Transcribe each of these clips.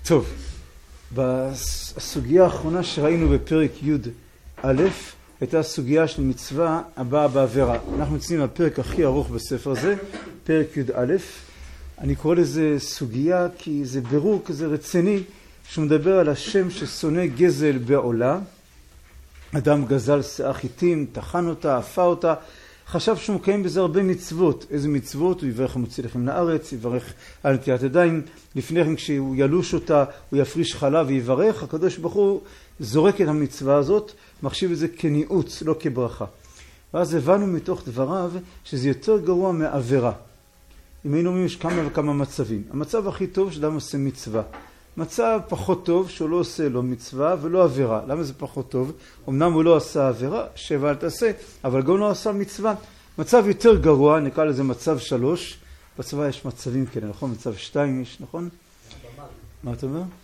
טוב, בסוגיה האחרונה שראינו בפרק י' הייתה הסוגיה של מצווה הבאה בעבירה. אנחנו נמצאים בפרק הכי ארוך בספר הזה, פרק י'. אני קורא לזה סוגיה כי זה בירור כזה רציני שהוא מדבר על השם ששונא גזל בעולה. אדם גזל שיער חיטים, טחן אותה, אפה אותה, חשב שהוא מקיים בזה הרבה מצוות. איזה מצוות? הוא יברך המוציא לחם לארץ, יברך על נטילת ידיים. לפני כן כשהוא ילוש אותה, הוא יפריש חלב ויברך. הקדוש ברוך הוא זורק את המצווה הזאת, מחשיב את זה כניעוץ, לא כברכה. ואז הבנו מתוך דבריו שזה יותר גרוע מעבירה. אם היינו אומרים יש כמה וכמה מצבים. המצב הכי טוב שאדם עושה מצווה. מצב פחות טוב שהוא לא עושה לא מצווה ולא עבירה. למה זה פחות טוב? אמנם הוא לא עשה עבירה, שבע אל תעשה, אבל גם לא עשה מצווה. מצב יותר גרוע, נקרא לזה מצב 3. בצבא יש מצבים כאלה, נכון? מצב 2 יש, נכון? מה אתה אומר?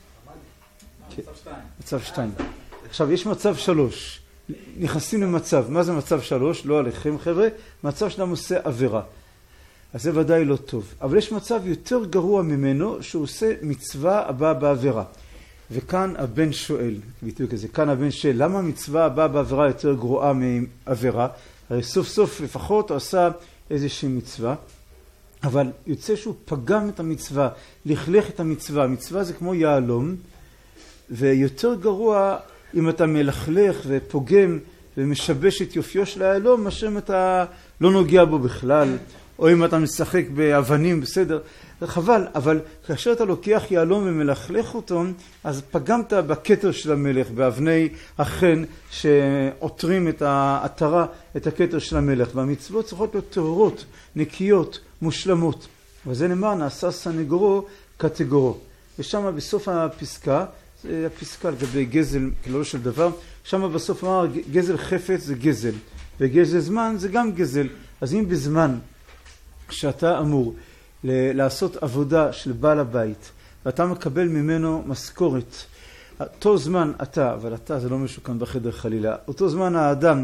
מצב 2. עכשיו יש מצב 3. נכנסים למצב. מה זה מצב 3? לא עליכם חבר'ה. מצב שאדם עושה עבירה. אז זה ודאי לא טוב. אבל יש מצב יותר גרוע ממנו שהוא עושה מצווה הבאה בעבירה. וכאן הבן שואל, ביטוי כזה, כאן הבן שואל, למה מצווה הבאה בעבירה יותר גרועה מעבירה? הרי סוף סוף לפחות הוא עשה איזושהי מצווה, אבל יוצא שהוא פגם את המצווה, לכלך את המצווה. המצווה זה כמו יהלום, ויותר גרוע אם אתה מלכלך ופוגם ומשבש את יופיו של היהלום, מאשר אם אתה לא נוגע בו בכלל, או אם אתה משחק באבנים, בסדר, זה חבל, אבל כאשר אתה לוקח יהלום ומלכלך אותו, אז פגמת בכתר של המלך, באבני החן שעותרים את העטרה, את הכתר של המלך, והמצוות צריכות להיות טהורות, נקיות, מושלמות. וזה נאמר, נעשה סנגורו קטגורו. ושם בסוף הפסקה, זה הפסקה לגבי גזל כללו של דבר, שם בסוף אמר, גזל חפץ זה גזל, וגזל זמן זה גם גזל. אז אם בזמן שאתה אמור לעשות עבודה של בעל הבית, ואתה מקבל ממנו משכורת, אותו זמן אתה, אבל אתה זה לא משהו כאן בחדר חלילה, אותו זמן האדם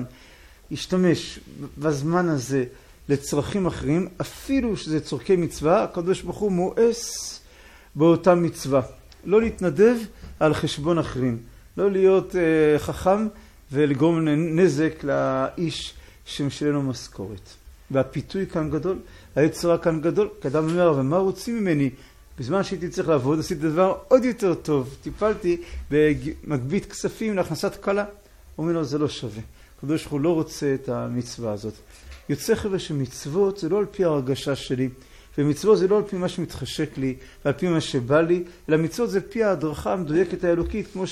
ישתמש בזמן הזה לצרכים אחרים, אפילו שזה צורכי מצווה, הקדוש ברוך הוא מואס באותה מצווה. לא להתנדב על חשבון אחרים, לא להיות חכם ולגרום נזק לאיש שמשלם לו משכורת. והפיתוי כאן גדול, היצרה כאן גדול, כי אדם אומר, אבל מה רוצים ממני? בזמן שהייתי צריך לעבוד, עשיתי דבר עוד יותר טוב, טיפלתי במגבית כספים להכנסת קלה. הוא אומר לו, זה לא שווה. הקדוש ברוך הוא לא רוצה את המצווה הזאת. יוצא חבר'ה שמצוות זה לא על פי הרגשה שלי, ומצוות זה לא על פי מה שמתחשק לי, ועל פי מה שבא לי, אלא מצוות זה על פי ההדרכה המדויקת האלוקית, כמו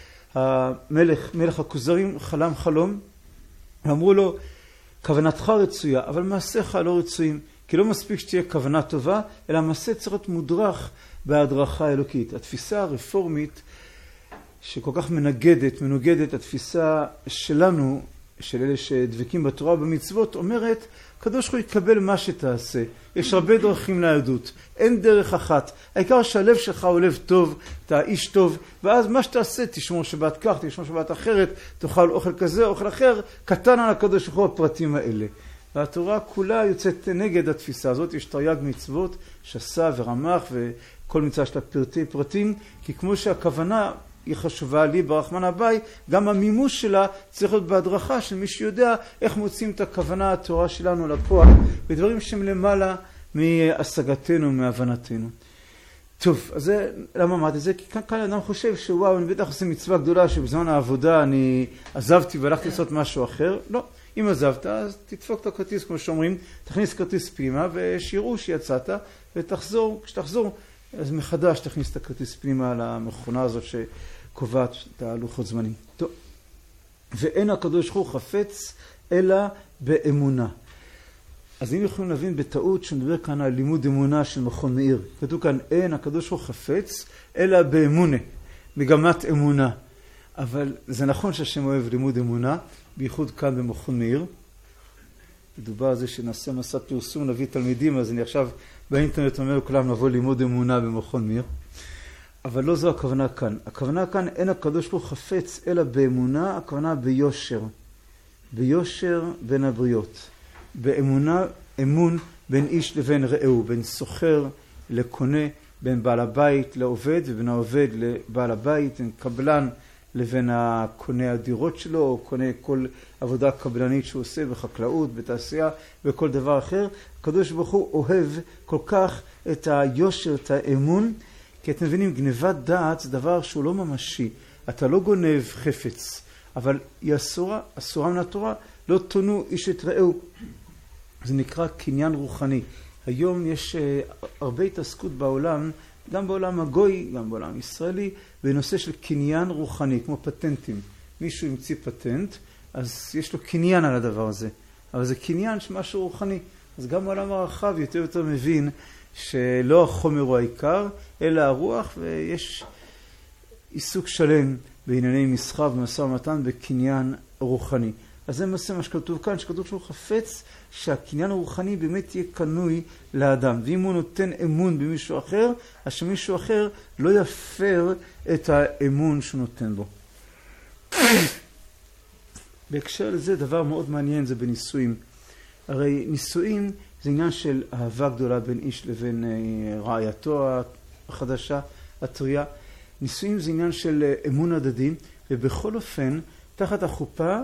מלך הכוזרים חלם חלום, ואמרו לו, כוונתך רצויה, אבל מעשיך לא רצויים, כי לא מספיק שתהיה כוונה טובה, אלא המעשה צריך להיות מודרך בהדרכה האלוקית. התפיסה הרפורמית, שכל כך מנוגדת התפיסה שלנו, של אלה שדבקים בתורה ובמצוות, אומרת, הקדוש ברוך הוא יקבל מה שתעשה. יש הרבה דרכים ליהדות, אין דרך אחת. העיקר שהלב שלך הוא לב טוב, אתה איש טוב, ואז מה שתעשה, תשמור שבת כך, תשמור שבת אחרת, תאכל אוכל כזה, אוכל אחר, קטן על הקדוש ברוך הוא הפרטים האלה. והתורה כולה יוצאת נגד התפיסה הזאת, יש תרי"ג מצוות, שס"ה ורמ"ח וכל מצווה שלה פרטי פרטים, כי כמו שהכוונה היא חשובה לי ברחמן הבאי, גם המימוש שלה צריך להיות בהדרכה של מי שיודע איך מוצאים את הכוונה התורה שלנו לפועל, בדברים שהם למעלה מהשגתנו, מהבנתנו. טוב, אז זה, למה אמרתי את זה? כי כאן אדם חושב שוואו, אני בטח עושה מצווה גדולה שבזמן העבודה אני עזבתי והלכתי לעשות משהו אחר. לא, אם עזבת, אז תדפוק את הכרטיס, כמו שאומרים, תכניס כרטיס פנימה ושיראו שיצאת, ותחזור, כשתחזור, אז מחדש תכניס את הכרטיס פנימה למכונה הזאת שקובעת את הלוחות זמנים. טוב. ואין הקדוש ברוך הוא חפץ אלא באמונה. אז אם יכולים להבין בטעות שנדבר כאן על לימוד אמונה של מכון מאיר. כתוב כאן אין הקדוש ברוך הוא חפץ אלא באמונה, מגמת אמונה. אבל זה נכון שהשם אוהב לימוד אמונה, בייחוד כאן במכון מאיר. מדובר על זה שנעשה מסע פרסום, נביא תלמידים, אז אני עכשיו באינטרנט אומר לכולם לבוא ללמוד אמונה במכון מאיר. אבל לא זו הכוונה כאן. הכוונה כאן אין הקדוש ברוך הוא חפץ אלא באמונה, הכוונה ביושר. ביושר בין הבריות. באמונה, אמון בין איש לבין רעהו, בין סוחר לקונה, בין בעל הבית לעובד ובין העובד לבעל הבית, בין קבלן לבין קונה הדירות שלו, או קונה כל עבודה קבלנית שהוא עושה בחקלאות, בתעשייה, בכל דבר אחר. הקדוש ברוך הוא אוהב כל כך את היושר, את האמון, כי אתם מבינים, גנבת דעת זה דבר שהוא לא ממשי. אתה לא גונב חפץ, אבל היא אסורה, אסורה מן התורה, לא תונו איש את רעהו. זה נקרא קניין רוחני. היום יש הרבה התעסקות בעולם, גם בעולם הגוי, גם בעולם ישראלי, בנושא של קניין רוחני, כמו פטנטים. מישהו המציא פטנט, אז יש לו קניין על הדבר הזה. אבל זה קניין שמשהו רוחני. אז גם בעולם הרחב יותר ויותר מבין שלא החומר הוא העיקר, אלא הרוח, ויש עיסוק שלם בענייני מסחר ומשא ומתן בקניין רוחני. אז זה מה שכתוב כאן, שכתוב שהוא חפץ שהקניין הרוחני באמת יהיה קנוי לאדם. ואם הוא נותן אמון במישהו אחר, אז שמישהו אחר לא יפר את האמון שהוא נותן בו. בהקשר לזה דבר מאוד מעניין זה בנישואים. הרי נישואים זה עניין של אהבה גדולה בין איש לבין רעייתו החדשה, הטריה. נישואים זה עניין של אמון הדדי, ובכל אופן, תחת החופה,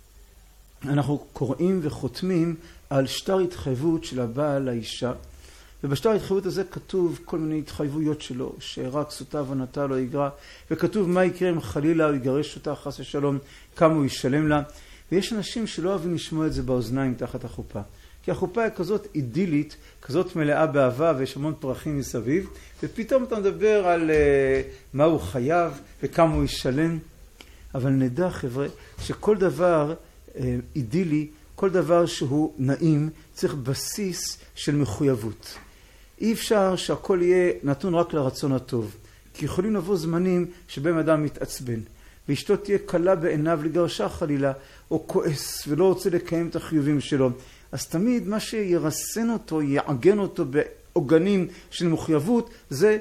אנחנו קוראים וחותמים על שטר התחייבות של הבעל לאישה. ובשטר ההתחייבות הזה כתוב כל מיני התחייבויות שלו, שרק סוטה ונתה לא יגרע, וכתוב מה יקרה אם חלילה הוא יגרש אותה חס ושלום, כמה הוא ישלם לה. ויש אנשים שלא אוהבים לשמוע את זה באוזניים תחת החופה. כי החופה היא כזאת אידילית, כזאת מלאה באהבה, ויש המון פרחים מסביב, ופתאום אתה מדבר על מה הוא חייב וכמה הוא ישלם. אבל נדע חבר'ה, שכל דבר אידילי, כל דבר שהוא נעים, צריך בסיס של מחויבות. אי אפשר שהכל יהיה נתון רק לרצון הטוב. כי יכולים לבוא זמנים שבהם אדם מתעצבן. ואשתו תהיה קלה בעיניו לגרשה חלילה, או כועס ולא רוצה לקיים את החיובים שלו. אז תמיד מה שירסן אותו, יעגן אותו בעוגנים של מחויבות, זה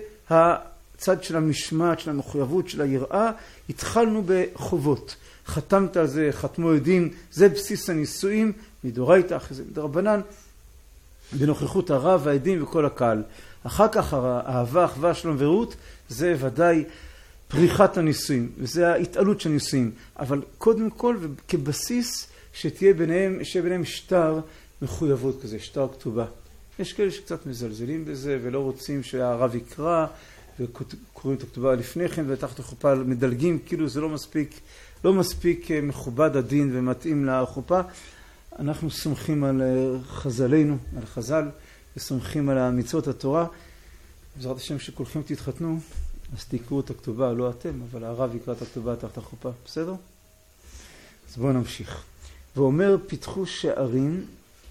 הצד של המשמעת, של המחויבות, של היראה. התחלנו בחובות. חתמת על זה, חתמו עדים, זה בסיס הנישואים, מדורייתא, אחרי זה מדרבנן, בנוכחות הרב והעדים וכל הקהל. אחר כך האהבה, אחווה, שלום ורעות, זה ודאי פריחת הנישואים, וזה ההתעלות של הנישואים. אבל קודם כל, כבסיס, שיהיה ביניהם שטר מחויבות כזה, שטר כתובה. יש כאלה שקצת מזלזלים בזה, ולא רוצים שהרב יקרא, וקוראים את הכתובה לפני כן, ותחת החופה מדלגים, כאילו זה לא מספיק מכובד הדין ומתאים לחופה. אנחנו סומכים על חז"לינו, על חז"ל, וסומכים על מצוות התורה. בעזרת השם שכולכם תתחתנו, אז תקראו את הכתובה, לא אתם, אבל הרב יקרא את הכתובה תחת החופה, בסדר? אז בואו נמשיך. ואומר, פיתחו שערים,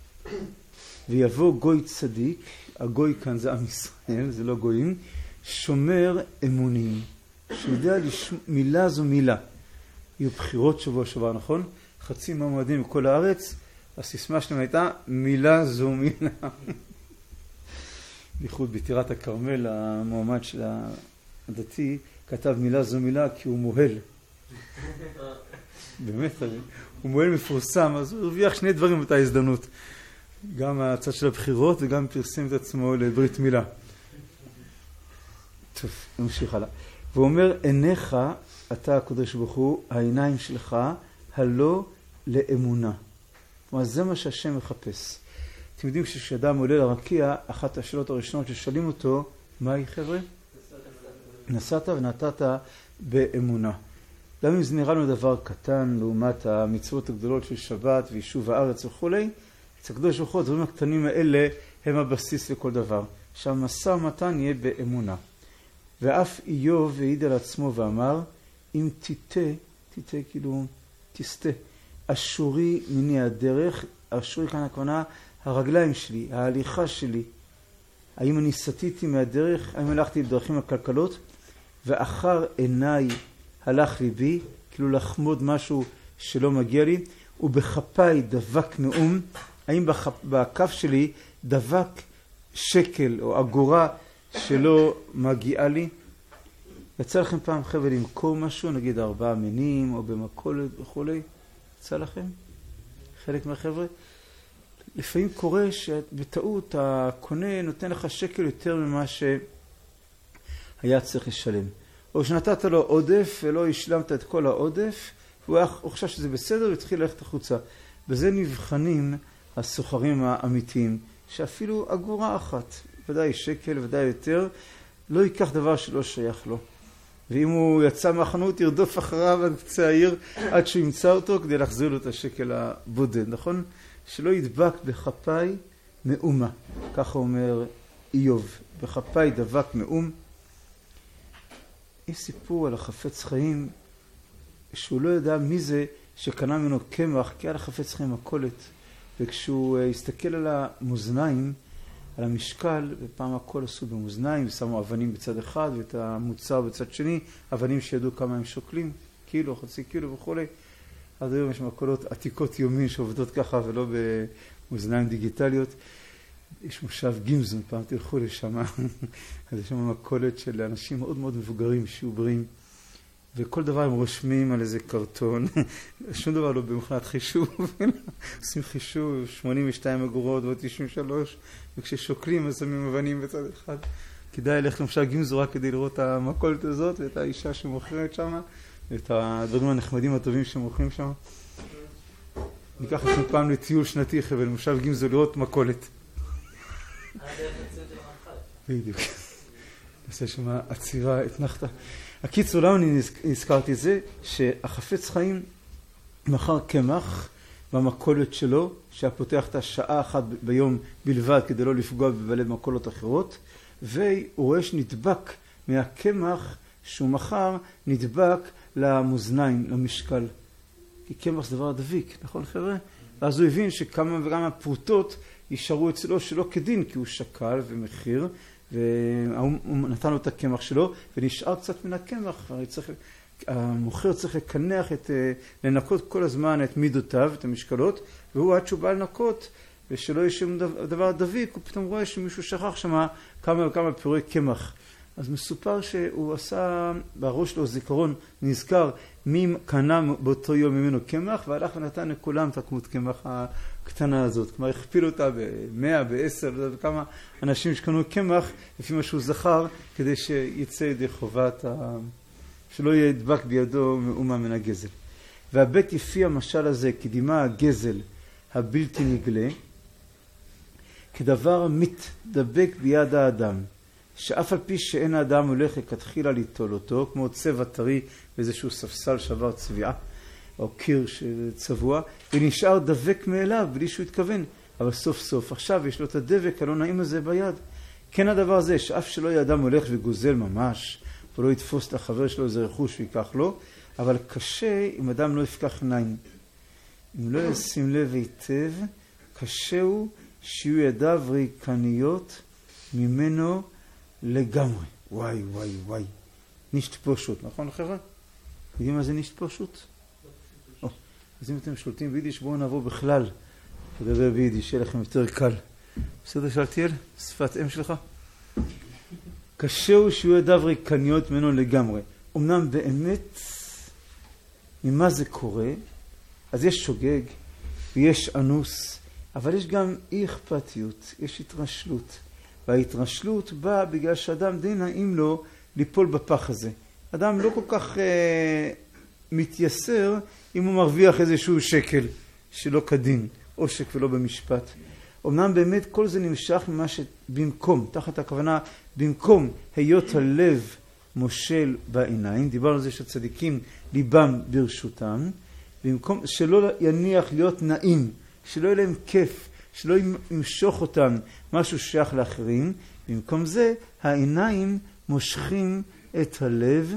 ויבוא גוי צדיק, הגוי כאן זה עם ישראל, זה לא גויים, שומר אמונים, שיודע מילה זו מילה. יהיו בחירות שבוע שעבר, נכון? חצי מהמועדים בכל הארץ, הסיסמה שלהם הייתה מילה זו מילה. בייחוד בטירת הכרמל, המועמד של הדתי, כתב מילה זו מילה כי הוא מוהל. באמת, הוא מוהל מפורסם, אז הוא הרוויח שני דברים באותה הזדמנות. גם הצד של הבחירות וגם פרסם את עצמו לברית מילה. טוב, נמשיך הלאה. והוא אומר, עיניך, אתה הקדוש ברוך הוא, העיניים שלך, הלא לאמונה. כלומר, זה מה שהשם מחפש. אתם יודעים כשאדם עולה לרקיע, אחת השאלות הראשונות ששאלים אותו, מה היא חבר'ה? נסעת ונתת באמונה. גם אם זה נראה לנו דבר קטן, לעומת המצוות הגדולות של שבת ויישוב הארץ וכו', אצל הקדוש ברוך הוא, הדברים הקטנים האלה הם הבסיס לכל דבר. שהמשא ומתן יהיה באמונה. ואף איוב העיד על עצמו ואמר, אם תיתה כאילו תסתה, אשורי מיני הדרך, אשורי כאן הכוונה, הרגליים שלי, ההליכה שלי, האם אני סטיתי מהדרך, האם הלכתי בדרכים הכלכלות, ואחר עיניי הלך ליבי, כאילו לחמוד משהו שלא מגיע לי, ובכפיי דבק מאום, האם בכף שלי דבק שקל או אגורה שלא מגיעה לי. יצא לכם פעם חבר'ה למכור משהו, נגיד 4 מינים או במכולת וכו', יצא לכם? חלק מהחבר'ה? לפעמים קורה שבטעות הקונה נותן לך שקל יותר ממה היה צריך לשלם. או שנתת לו עודף ולא השלמת את כל העודף, הוא חשב שזה בסדר והתחיל ללכת החוצה. בזה נבחנים הסוחרים האמיתיים, שאפילו אגורה אחת, ודאי שקל, ודאי יותר, לא ייקח דבר שלא שייך לו. ואם הוא יצא מהחנות, ירדוף אחריו עד קצה העיר, עד שהוא ימצא אותו, כדי להחזיר לו את השקל הבודד, נכון? שלא ידבק בכפיי מאומה, ככה אומר איוב, בכפיי דבק מאום. יש סיפור על החפץ חיים, שהוא לא ידע מי זה שקנה ממנו קמח, כי היה לחפץ חיים מכולת, וכשהוא הסתכל על המאזניים, על המשקל, ופעם הכל עשו במאזניים, ושמו אבנים בצד אחד, ואת המוצר בצד שני, אבנים שידעו כמה הם שוקלים, קילו, חצי קילו וכו'. עד היום יש מכולות עתיקות יומין שעובדות ככה, ולא במאזניים דיגיטליות. יש מושב גימזון, פעם תלכו לשם, אז יש שם מכולת של אנשים מאוד מאוד מבוגרים, שעוברים, וכל דבר הם רושמים על איזה קרטון, שום דבר לא במכונת חישוב, עושים חישוב, 82 אגורות ועוד 93, וכששוקלים אז שמים אבנים בצד אחד. כדאי ללכת למושב גימזון רק כדי לראות את המכולת הזאת, ואת האישה שמוכרת שם, ואת הדברים הנחמדים הטובים שמוכרים שם. ניקח לכם פעם לטיול שנתי חבל, למושב גימזון לראות מכולת. בדיוק. נעשה שם עצירה, התנחת. הקיצור, למה אני הזכרתי את זה? שהחפץ חיים מכר קמח במכולת שלו, שהפותח את השעה אחת ביום בלבד כדי לא לפגוע בבעלי מכולות אחרות, והוא רואה שנדבק מהקמח שהוא מכר, נדבק למאזניים, למשקל. כי קמח זה דבר דביק, נכון חבר'ה? ואז הוא הבין שכמה וכמה פרוטות יישארו אצלו שלא כדין, כי הוא שקל ומחיר, והוא נתן לו את הקמח שלו, ונשאר קצת מן הקמח. המוכר צריך לקנח, לנקות כל הזמן את מידותיו, את המשקלות, והוא עד שהוא בא לנקות, ושלא יש שום דבר דביק, הוא פתאום רואה שמישהו שכח שם כמה וכמה פירורי קמח. אז מסופר שהוא עשה בראש שלו זיכרון, נזכר מי קנה באותו יום ממנו קמח, והלך ונתן לכולם את הכמות קמח הקטנה הזאת. כלומר, הכפיל אותה ב-100, ב-10, וכמה אנשים שקנו קמח, לפי מה שהוא זכר, כדי שיצא ידי חובת, שלא ידבק בידו מאומה מן הגזל. והבית יפי המשל הזה, כדימה הגזל הבלתי נגלה, כדבר מתדבק ביד האדם, שאף על פי שאין האדם הולך לכתחילה ליטול אותו, כמו צבע טרי באיזשהו ספסל שבר צביעה, או קיר צבוע, ונשאר דבק מאליו בלי שהוא התכוון. אבל סוף סוף עכשיו יש לו את הדבק הלא נעים הזה ביד. כן הדבר הזה, שאף שלא יהיה אדם הולך וגוזל ממש, ולא יתפוס את החבר שלו איזה רכוש ויקח לו, אבל קשה אם אדם לא יפקח עיניים. אם לא ישים לב היטב, קשה הוא שיהיו ידיו ריקניות ממנו לגמרי. וואי, וואי, וואי. נישט פשוט, נכון חבר'ה? יודעים מה זה נישט פשוט? אז אם אתם שולטים ביידיש, בואו נעבור בכלל לדבר ביידיש, יהיה לכם יותר קל. בסדר שאלתיאל? שפת אם שלך? קשה הוא שיהיו ידיו ריקניות ממנו לגמרי. אמנם באמת, ממה זה קורה? אז יש שוגג ויש אנוס, אבל יש גם אי אכפתיות, יש התרשלות. וההתרשלות באה בגלל שאדם די נעים לו ליפול בפח הזה. אדם לא כל כך מתייסר אם הוא מרוויח איזשהו שקל שלא כדין, עושק ולא במשפט. אמנם באמת כל זה נמשך ממה שבמקום, תחת הכוונה, במקום היות הלב מושל בעיניים, דיברנו על זה שצדיקים ליבם ברשותם, במקום שלא יניח להיות נעים, שלא יהיה להם כיף, שלא ימשוך אותם משהו שייך לאחרים, במקום זה העיניים מושכים את הלב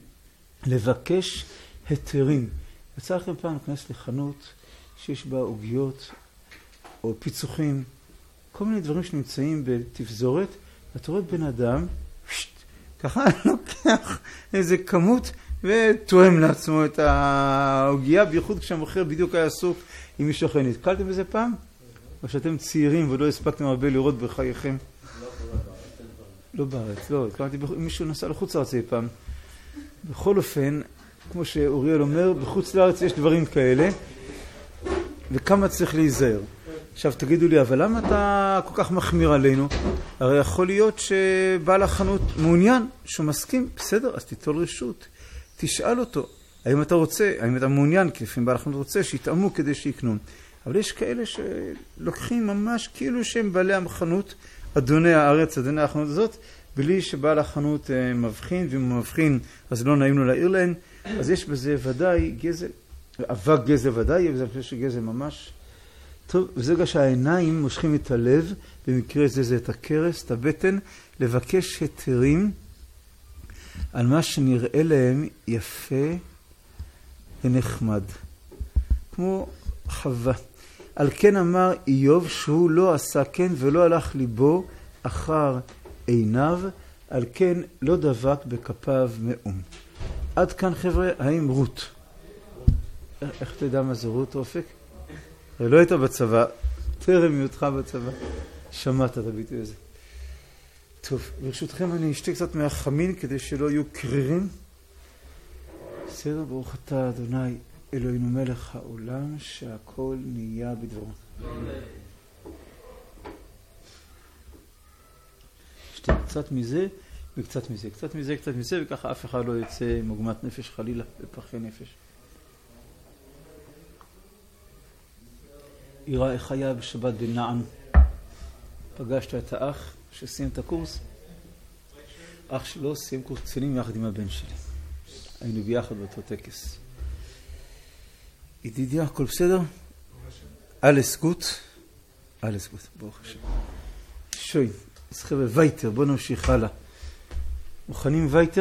לבקש היתרים. יצא לכם פעם להיכנס לחנות שיש בה עוגיות או פיצוחים, כל מיני דברים שנמצאים בתפזורת, ואתה רואה בן אדם, ככה לוקח איזה כמות ותואם לעצמו את העוגיה, בייחוד כשהמוכר בדיוק היה עסוק עם מישהו אחר. נתקלתם בזה פעם? או שאתם צעירים ולא הספקתם הרבה לראות בחייכם? לא בארץ, לא. מישהו נסע לחוץ לארץ אי פעם. בכל אופן, כמו שאוריאל אומר, בחוץ לארץ יש דברים כאלה, וכמה צריך להיזהר. עכשיו תגידו לי, אבל למה אתה כל כך מחמיר עלינו? הרי יכול להיות שבעל החנות מעוניין, שהוא מסכים, בסדר, אז תיטול רשות. תשאל אותו, האם אתה רוצה, האם אתה מעוניין, כי לפעמים בעל החנות רוצה, שיתאמו כדי שיקנו. אבל יש כאלה שלוקחים ממש כאילו שהם בעלי החנות, אדוני הארץ, אדוני החנות הזאת, בלי שבעל החנות מבחין, ואם הוא מבחין אז לא נעים לו להעיר להם. אז יש בזה ודאי גזל, אבק גזל ודאי, וזה חושב שגזל ממש. טוב, וזה גם שהעיניים מושכים את הלב, במקרה זה את הכרס, את הבטן, לבקש היתרים על מה שנראה להם יפה ונחמד. כמו חווה. על כן אמר איוב שהוא לא עשה כן ולא הלך ליבו אחר עיניו, על כן לא דבק בכפיו מאום. עד כאן חבר'ה, האם רות? איך תדע מה זה רות, אופק? הרי לא היית בצבא, טרם היותך בצבא. שמעת את הביטוי הזה. טוב, ברשותכם אני אשתה קצת מהחמין כדי שלא יהיו קרירים. בסדר, ברוך אתה אדוני אלוהינו מלך העולם שהכל נהיה בדברו. שתה קצת מזה וקצת מזה, קצת מזה, קצת מזה, וככה אף אחד לא יצא מוגמת נפש חלילה בפחי נפש. אירע איך היה בשבת בנען. פגשת את האח שסיים את הקורס. אח שלו סיים קורס קצינים יחד עם הבן שלי. היינו ביחד באותו טקס. ידידיה, הכל בסדר? אלס גוט. אלס גוט, ברוך השם. שוי, אז חבר'ה, וייטר, בואו נמשיך הלאה. מוכנים וייטר?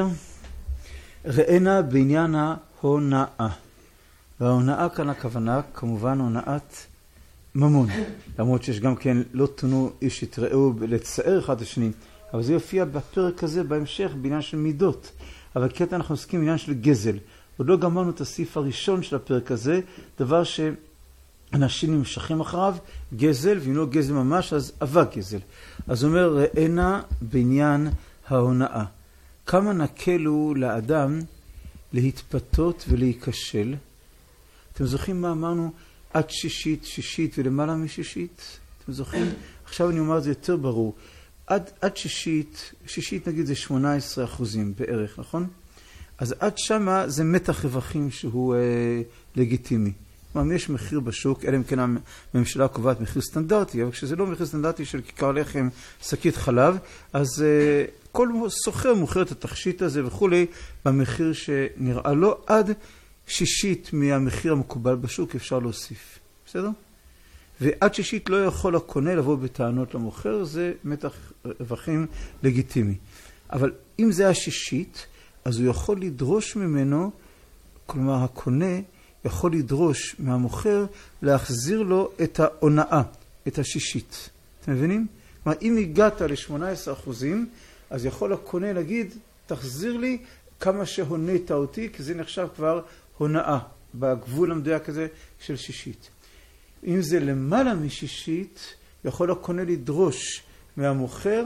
ראינה בעניין ההונאה. וההונאה כאן הכוונה, כמובן הונאת ממון. למרות שיש גם כן לא תונו איש יתראו לצער אחד השני. אבל זה יופיע בפרק הזה בהמשך בעניין של מידות. אבל כעת אנחנו עוסקים בעניין של גזל. עוד לא גמרנו את הסעיף הראשון של הפרק הזה, דבר שאנשים נמשכים אחריו, גזל, ואם לא גזל ממש, אז אבק גזל. אז הוא אומר, ראינה בעניין ההונאה. כמה נקלו לאדם להתפתות ולהיכשל? אתם זוכרים מה אמרנו? עד שישית ולמעלה משישית? אתם זוכרים? עכשיו אני אומר את זה יותר ברור. עד שישית נגיד זה 18% בערך, נכון? אז עד שמה זה מתח רווחים שהוא לגיטימי. כלומר, יש מחיר בשוק, אלא אם כן הממשלה קובעת מחיר סטנדרטי, אבל כשזה לא מחיר סטנדרטי של כיכר לחם, שקית חלב, אז כל סוחר מוכר את התכשיט הזה וכולי, במחיר שנראה לו עד שישית מהמחיר המקובל בשוק אפשר להוסיף. בסדר? ועד שישית לא יכול הקונה לבוא בטענות למוכר, זה מתח רווחים לגיטימי. אבל אם זה השישית, אז הוא יכול לדרוש ממנו, כלומר הקונה יכול לדרוש מהמוכר להחזיר לו את ההונאה, את השישית. אתם מבינים? כלומר, אם הגעת ל-18%, אז יכול הקונה להגיד, תחזיר לי כמה שהונית אותי, כי זה נחשב כבר הונאה, בגבול המדויק הזה של שישית. אם זה למעלה משישית, יכול הקונה לדרוש מהמוכר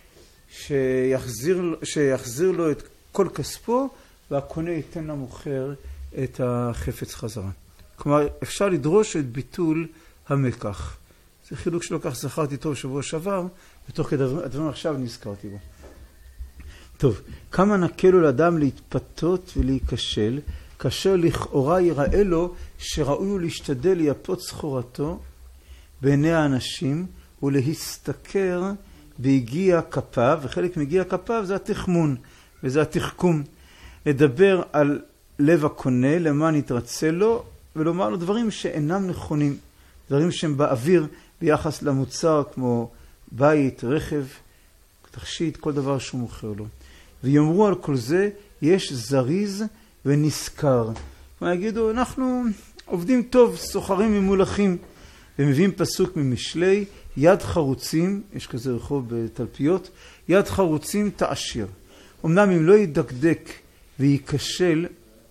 שיחזיר לו את כל כספו, והקונה ייתן למוכר את החפץ חזרה. כלומר, אפשר לדרוש את ביטול המקח. זה חילוק שלא כך זכרתי טוב שבוע שעבר, ותוך כדי הדברים עכשיו נזכרתי בו. טוב, כמה נקלו לאדם להתפתות ולהיכשל, כאשר לכאורה יראה לו שראוי להשתדל לייפות סחורתו בעיני האנשים ולהסתכר בהגיע כפיו, וחלק מהגיע כפיו זה התחמון וזה התחכום. לדבר על לב הקונה, למען יתרצה לו, ולומר לו דברים שאינם נכונים, דברים שהם באוויר ביחס למוצר כמו בית, רכב, תכשיט, כל דבר שהוא מוכר לו. ויאמרו על כל זה, יש זריז ונזכר. כלומר, יגידו, אנחנו עובדים טוב, סוחרים ממולכים, ומביאים פסוק ממשלי, יד חרוצים, יש כזה רחוב בתלפיות, יד חרוצים תעשיר. אמנם אם לא ידקדק ויקשל,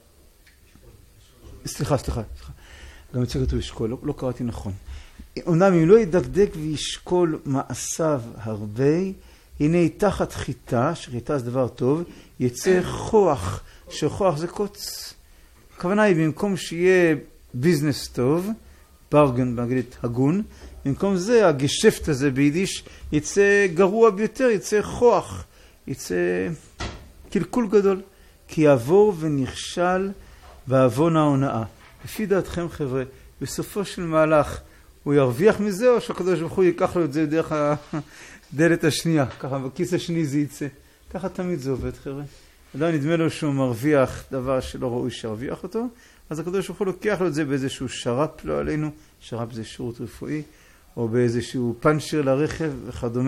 סליחה, גם יצא כתוב ישקול, לא קראתי נכון. אמנם אם לא ידקדק וישקול מעשיו הרבה, הנה תחת חיטה, שחיטה זה דבר טוב, יצא כוח, שכוח זה קוץ. הכוונה היא במקום שיהיה ביזנס טוב, ברגן באנגלית הגון, במקום זה הגשפט הזה ביידיש יצא גרוע ביותר, יצא כוח, יצא קלקול גדול, כי יעבור ונכשל בעוון ההונאה. לפי דעתכם חבר'ה, בסופו של מהלך הוא ירוויח מזה, או שהקדוש ברוך הוא ייקח לו את זה דרך הדלת השנייה, ככה בכיס השני זה יצא. ככה תמיד זה עובד חבר'ה. עדיין נדמה לו שהוא מרוויח דבר שלא ראוי שירוויח אותו, אז הקדוש ברוך הוא לוקח לו את זה באיזשהו שר"פ, לא עלינו, שר"פ זה שירות רפואי, או באיזשהו פנצ'ר לרכב וכדומה.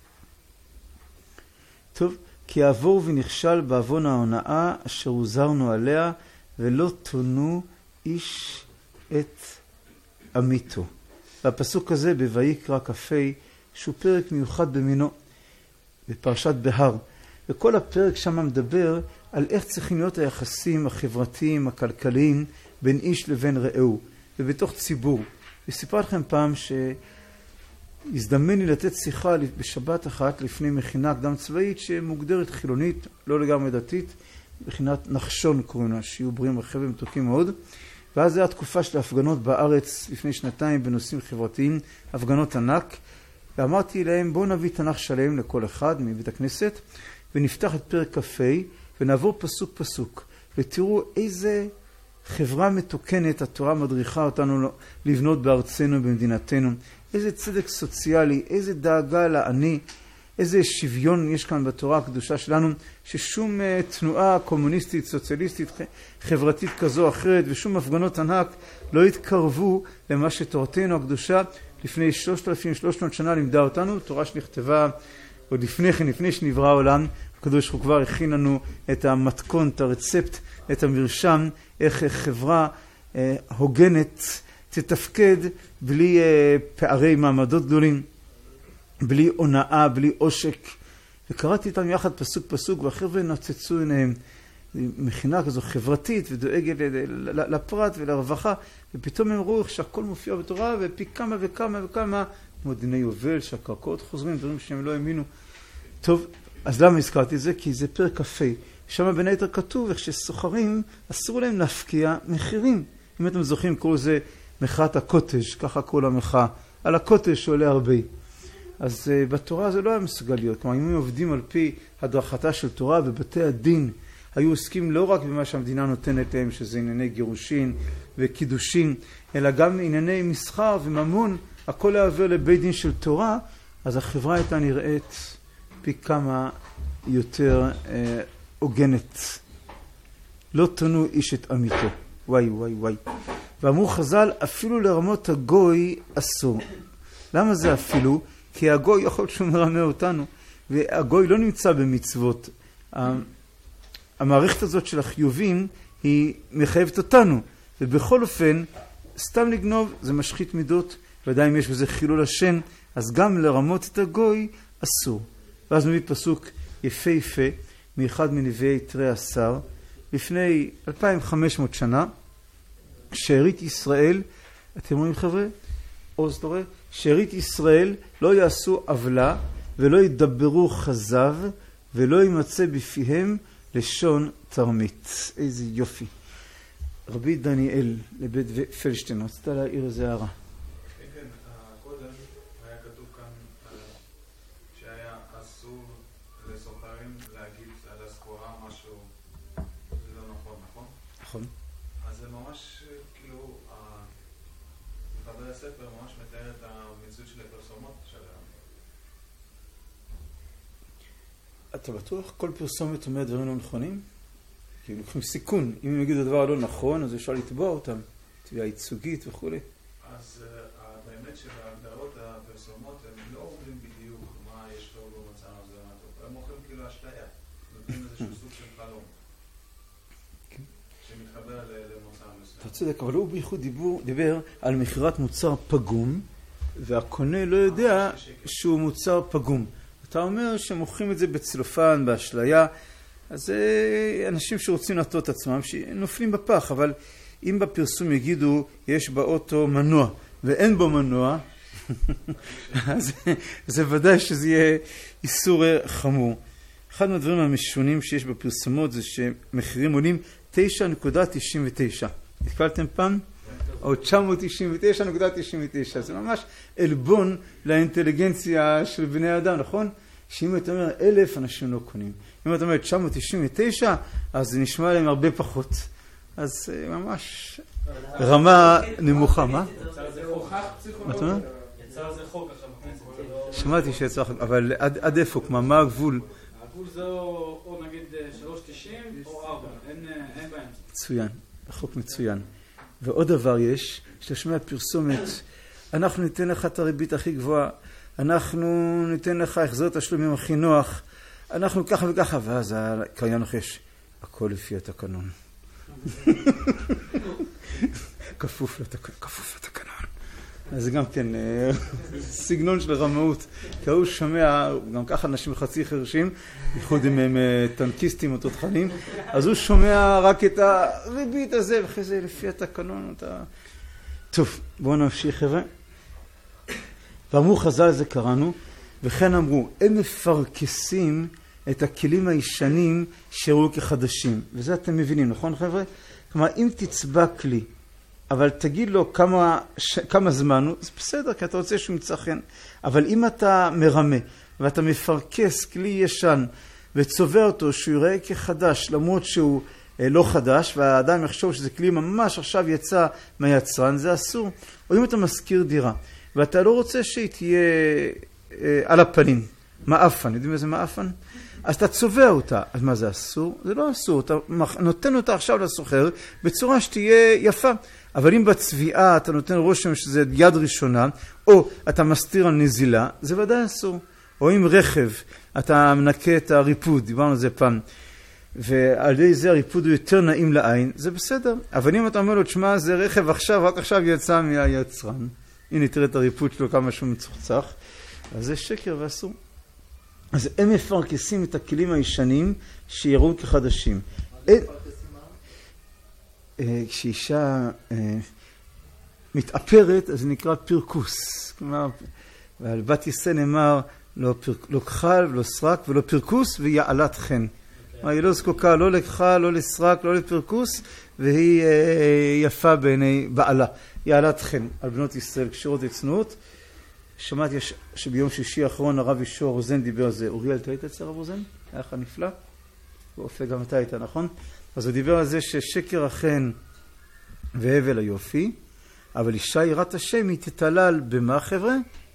טוב, כי יעבור ונכשל בעוון ההונאה אשר הוזהרנו עליה, ולא תונו איש את עמיתו. והפסוק הזה בויקרא כ"ה, שהוא פרק מיוחד במינו, בפרשת בהר. וכל הפרק שם מדבר על איך צריכים להיות היחסים החברתיים, הכלכליים, בין איש לבין רעהו, ובתוך ציבור. וסיפר לכם פעם שהזדמן לי לתת שיחה בשבת אחת לפני מכינה קדם צבאית שמוגדרת חילונית, לא לגמרי דתית, מכינת נחשון קוראים לה, שיהיו בריאים וחבר'ה מתוקים מאוד. ואז זו התקופה של ההפגנות בארץ לפני שנתיים בנושאים חברתיים, הפגנות ענק. ואמרתי להם בואו נביא תנ"ך שלם לכל אחד מבית הכנסת, ונפתח את פרק כ"ה ונעבור פסוק פסוק. ותראו איזה חברה מתוקנת התורה מדריכה אותנו לבנות בארצנו, במדינתנו. איזה צדק סוציאלי, איזה דאגה לעני, איזה שוויון יש כאן בתורה הקדושה שלנו, ששום תנועה קומוניסטית, סוציאליסטית, חברתית כזו או אחרת, ושום הפגנות ענק לא התקרבו למה שתורתנו הקדושה לפני 3,300 שנה לימדה אותנו. תורה שנכתבה עוד לפני כן, לפני שנברא העולם, הקדוש ברוך הוא כבר הכין לנו את המתכון, את הרצפט, את המרשם, איך חברה הוגנת תתפקד בלי פערי מעמדות גדולים, בלי הונאה, בלי עושק. וקראתי איתם יחד פסוק פסוק, והחבר'ה נצצו עיניהם. מכינה כזו חברתית ודואגת לפרט ולרווחה, ופתאום הם ראו איך שהכל מופיע בתורה, ופי כמה וכמה וכמה, כמו דיני יובל, שהקרקעות חוזרים, דברים שהם לא האמינו. טוב, אז למה הזכרתי את זה? כי זה פרק כ"ה. שם בין היתר כתוב איך שסוחרים אסור להם להפקיע מחירים. אם אתם זוכרים, קוראים לזה מחאת הקוטג', ככה כל המחאה. על הקוטג' שעולה הרבה. אז בתורה זה לא היה מסוגל להיות. כלומר, אם הם עובדים על פי הדרכתה של תורה, ובתי הדין היו עוסקים לא רק במה שהמדינה נותנת להם, שזה ענייני גירושין וקידושין, אלא גם ענייני מסחר וממון, הכל להעביר לבית דין של תורה, אז החברה הייתה נראית פי כמה יותר הוגנת. לא תונו איש את עמיתו. וואי וואי וואי. ואמרו חז"ל, אפילו לרמות הגוי אסור. למה זה אפילו? כי הגוי יכול להיות שהוא מרמה אותנו, והגוי לא נמצא במצוות. המערכת הזאת של החיובים היא מחייבת אותנו, ובכל אופן, סתם לגנוב זה משחית מידות, ודאי אם יש בזה חילול השם, אז גם לרמות את הגוי אסור. ואז מביא פסוק יפה יפה, מאחד מנביאי תרי עשר, לפני 2500 שנה, שארית ישראל, אתם רואים חבר'ה? עוז, אתה רואה? שארית ישראל לא יעשו עוולה, ולא ידברו חזב, ולא יימצא בפיהם לשון תרמית. איזה יופי. רבי דניאל לבית פלשטיין, רצתה להעיר איזה הערה. כן, קודם היה כתוב כאן שהיה אסור לסוחרים להגיד על הסחורה משהו, זה לא נכון, נכון? נכון. אז זה ממש, כאילו, מחבר הספר ממש מתאר את המציאות של הפרסומות של אתה בטוח? כל פרסומת אומר דברים לא נכונים? כי הם לוקחים סיכון. אם הם יגידו דבר לא נכון, אז אפשר לתבוע אותם. תביעה ייצוגית וכו'. אז באמת שבהגדרות הפרסומות הם לא אומרים בדיוק מה יש טוב במצב הזה, הם מוכרים כאילו אשליה. נותנים איזשהו סוג של חלום. שמתחבר למוצר מסוים. אתה צודק, אבל הוא בייחוד דיבר על מכירת מוצר פגום, והקונה לא יודע שהוא מוצר פגום. אתה אומר שמוכרים את זה בצלופן, באשליה, אז זה אנשים שרוצים להטעות את עצמם, שנופלים בפח, אבל אם בפרסום יגידו, יש באוטו מנוע, ואין בו מנוע, אז זה ודאי שזה יהיה איסור חמור. אחד מהדברים המשונים שיש בפרסומות זה שמחירים עולים 9.99. התקלתם פעם? או 999.99, זה ממש אלבון לאינטליגנציה של בני אדם, נכון? שאם אתה אומר 1,000 אנשים לא קונים, אם אתה אומר 999 אז זה נשמע להם הרבה פחות, אז ממש רמה נמוכה. מה? יצא זה חוק עכשיו בכנסת. שמעתי שיצא חוק, אבל עד איפה? מה הגבול? הגבול זה או נגיד 3.90 או 4, אין באמצע. מצוין, החוק מצוין. ועוד דבר יש, שאתה שומע פרסומת, אנחנו ניתן לך את הריבית הכי גבוהה, אנחנו ניתן לך החזר תשלומים הכי נוח, אנחנו ככה וככה, ואז הקריין נחש, הכל לפי התקנון. כפוף לתקנון. אז זה גם כן סגנון של רמאות, כי הוא שומע, גם ככה אנשים חצי חרשים, בייחוד עם טנקיסטים או תותחנים, אז הוא שומע רק את הריבית הזה, ואחרי זה לפי התקנון. טוב, בואו נמשיך חבר'ה. ואמרו חז"ל, זה קראנו, וכן אמרו, הם מפרקסים את הכלים הישנים שראו כחדשים. וזה אתם מבינים, נכון חבר'ה? כלומר, אם תצבע כלי, אבל תגיד לו כמה זמן הוא, זה בסדר, כי אתה רוצה שהוא ימצא חן. אבל אם אתה מרמה, ואתה מפרקס כלי ישן, וצובע אותו שהוא יראה כחדש, למרות שהוא לא חדש, והאדם יחשוב שזה כלי ממש עכשיו יצא מהיצרן, זה אסור. או אם אתה מזכיר דירה, ואתה לא רוצה שהיא תהיה על הפנים, מאפן, יודעים איזה מאפן? אז אתה צובע אותה. אז מה זה אסור? זה לא אסור, אתה נותן אותה עכשיו לסוחר בצורה שתהיה יפה. אבל אם בצביעה אתה נותן רושם שזה יד ראשונה, או אתה מסתיר על נזילה, זה ודאי אסור. או אם רכב, אתה מנקה את הריפוד, דיברנו על זה פעם, ועל ידי זה הריפוד הוא יותר נעים לעין, זה בסדר. אבל אם אתה אומר לו, תשמע, זה רכב עכשיו, רק עכשיו יצא מהיצרן, הנה תראה את הריפוד שלו כמה שהוא מצוחצח, אז זה שקר ואסור. אז הם מפרקסים את הכלים הישנים שיראו כחדשים. כשאישה מתאפרת, אז זה נקרא פרקוס. כלומר, ועל בת יסה נאמר, לא כחל ולא סרק ולא פרקוס ויעלת חן. היא לא זקוקה לא לכחל, לא לסרק, לא לפרקוס, והיא יפה בעיני בעלה. יעלת חן על בנות ישראל, קשירות וצנועות. שמעתי שביום שישי האחרון הרב ישוע רוזן דיבר על זה. אוריאל, אתה היית אצל הרב רוזן? היה לך נפלא? ואופה גם אתה היית, נכון? אז הוא דיבר על זה ששקר החן והבל היופי, אבל אישה יראת השם היא תתעלל במה חבר'ה?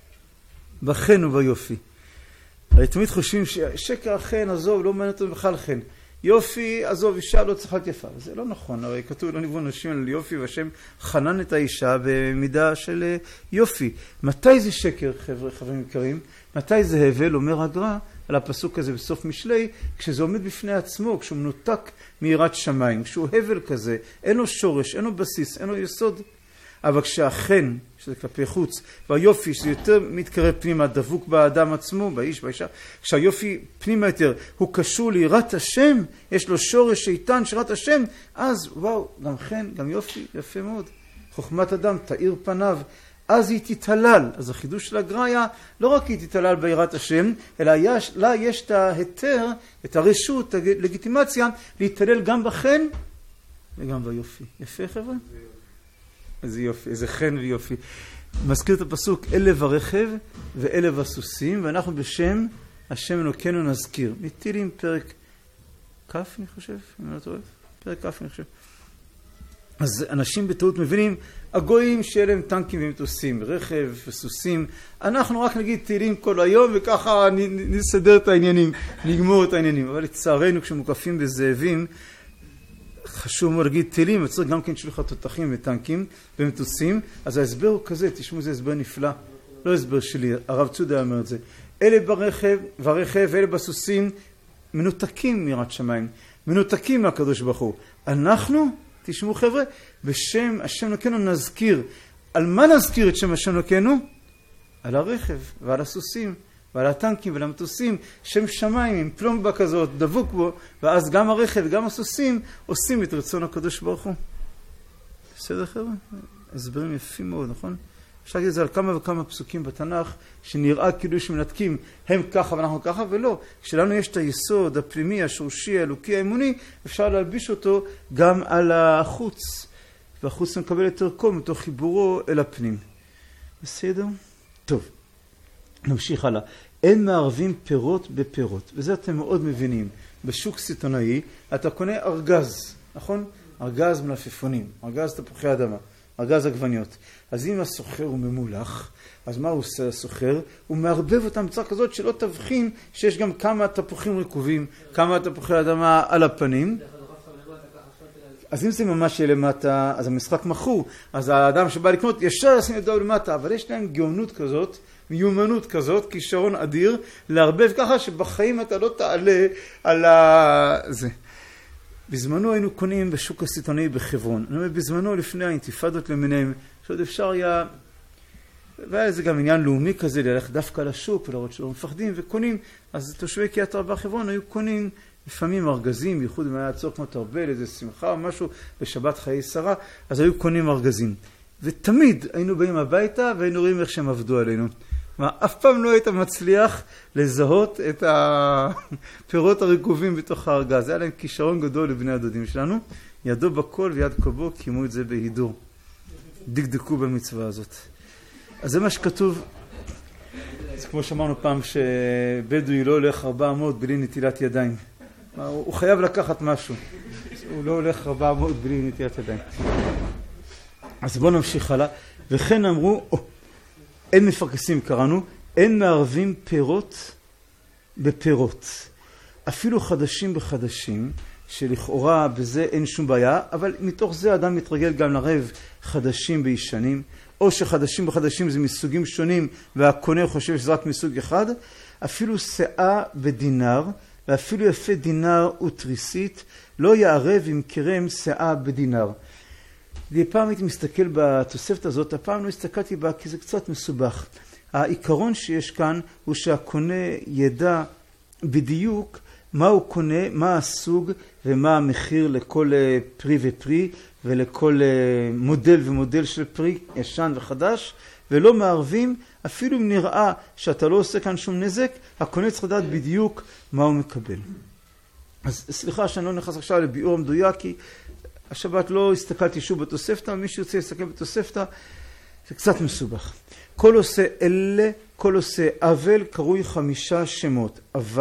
בחן וביופי. הרי תמיד חושבים ששקר החן, עזוב, לא מעניין אותו בכלל חן. יופי, עזוב, אישה לא צריכה להיות יפה. זה לא נכון, הרי כתוב לא נבוא נשים על יופי, והשם חנן את האישה במידה של יופי. מתי זה שקר, חברים יקרים? מתי זה הבל? אומר הגר"א על הפסוק הזה בסוף משלי, כשזה עומד בפני עצמו, כשהוא מנותק מיראת שמיים, כשהוא הבל כזה, אין לו שורש, אין לו בסיס, אין לו יסוד. אבל כשהחן, שזה כלפי חוץ, והיופי, שזה יותר מתקרב פנימה, דבוק באדם עצמו, באיש, באישה, כשהיופי פנימה יותר, הוא קשור ליראת השם, יש לו שורש איתן שירת השם, אז וואו, גם חן, גם יופי, יפה מאוד. חוכמת אדם, תאיר פניו, אז היא תתהלל. אז החידוש של הגר"א היה, לא רק היא תתהלל ביראת השם, אלא לה יש את ההיתר, את הרשות, את הלגיטימציה, להתהלל גם בחן וגם ביופי. יפה חבר'ה? איזה יופי, איזה חן ויופי. מזכיר את הפסוק, אלה ברכב ואלה בסוסים, ואנחנו בשם השם אלוקינו נזכיר. מתהילים פרק כ' אני חושב, אם אני לא טועה, פרק כ' אני חושב. אז אנשים בטעות מבינים, הגויים שיהיה להם טנקים ומטוסים, רכב וסוסים, אנחנו רק נגיד תהילים כל היום וככה נסדר את העניינים, נגמור את העניינים. אבל לצערנו כשמוקפים בזאבים, חשוב מאוד להגיד תהילים, וצריך גם כן שלוח תותחים וטנקים ומטוסים. אז ההסבר הוא כזה, תשמעו, זה הסבר נפלא, לא הסבר שלי, הרב צודה אומר את זה. אלה ברכב ואלה בסוסים מנותקים מיראת שמיים, מנותקים מהקדוש ברוך הוא. אנחנו, תשמעו חבר'ה, בשם השם אלוקינו נזכיר. על מה נזכיר את שם השם אלוקינו? על הרכב ועל הסוסים ועל הטנקים ועל המטוסים, שם שמיים עם פלומבה כזאת, דבוק בו, ואז גם הרכב וגם הסוסים עושים את רצון הקדוש ברוך הוא. בסדר חבר'ה? הסברים יפים מאוד, נכון? אפשר להגיד את זה על כמה וכמה פסוקים בתנ"ך, שנראה כאילו שמנתקים הם ככה ואנחנו ככה, ולא. כשלנו יש את היסוד הפנימי, השורשי, האלוקי, האמוני, אפשר להלביש אותו גם על החוץ. והחוץ מקבל את ערכו מתוך חיבורו אל הפנים. בסדר? טוב, נמשיך הלאה. אין מערבים פירות בפירות, וזה אתם מאוד מבינים. בשוק סיטונאי אתה קונה ארגז, נכון? ארגז מלפפונים, ארגז תפוחי אדמה, ארגז עגבניות. אז אם הסוחר הוא ממולח, אז מה הוא עושה הסוחר? הוא מערבב אותם בצורה כזאת שלא תבחין שיש גם כמה תפוחים רקובים, כמה תפוחי אדמה על הפנים. אז אם זה ממש יהיה למטה, אז המשחק מכור. אז האדם שבא לקנות ישר ישים ידו למטה, אבל יש להם גאונות כזאת, מיומנות כזאת, כישרון אדיר, לערבב ככה שבחיים אתה לא תעלה על זה. בזמנו היינו קונים בשוק הסיטונאי בחברון. אני אומר, בזמנו לפני האינתיפאדות למיניהם, שעוד אפשר היה, והיה זה גם עניין לאומי כזה, ללכת דווקא לשוק ולראות שלא מפחדים וקונים. אז תושבי קריית ארבע חברון היו קונים לפעמים ארגזים, בייחוד אם היה צורך כמו תרבל, איזה שמחה או משהו, בשבת חיי שרה, אז היו קונים ארגזים. ותמיד היינו באים הביתה והיינו רואים איך שהם עבדו עלינו. אף פעם לא היית מצליח לזהות את הפירות הרקובים בתוך הארגז. זה היה להם כישרון גדול לבני הדודים שלנו. ידו בכל ויד קובו, קיימו את זה בהידור. דקדקו במצווה הזאת. אז זה מה שכתוב. זה כמו שאמרנו פעם שבדואי לא הולך 400 בלי נטילת ידיים. הוא חייב לקחת משהו. הוא לא הולך 400 בלי נטילת ידיים. אז בואו נמשיך הלאה. וכן אמרו, אין מפרקסים קראנו, אין מערבים פירות בפירות. אפילו חדשים בחדשים, שלכאורה בזה אין שום בעיה, אבל מתוך זה אדם מתרגל גם לערב חדשים בישנים, או שחדשים בחדשים זה מסוגים שונים, והקונה חושב שזה רק מסוג אחד, אפילו שאה בדינר, ואפילו יפה דינר ותריסית, לא יערב עם קרם שאה בדינר. פעם הייתי מסתכל בתוספת הזאת, הפעם לא הסתכלתי בה כי זה קצת מסובך. העיקרון שיש כאן הוא שהקונה ידע בדיוק מה הוא קונה, מה הסוג ומה המחיר לכל פרי ופרי ולכל מודל ומודל של פרי ישן וחדש, ולא מערבים, אפילו אם נראה שאתה לא עושה כאן שום נזק, הקונה צריך לדעת בדיוק מה הוא מקבל. אז סליחה שאני לא נכנס עכשיו לביאור המדויק, כי השבת לא הסתכלתי שוב בתוספתא, מי שיוצא להסתכל בתוספתא, זה קצת מסובך. כל עושה אלה, כל עושה אבל, קרוי 5 שמות.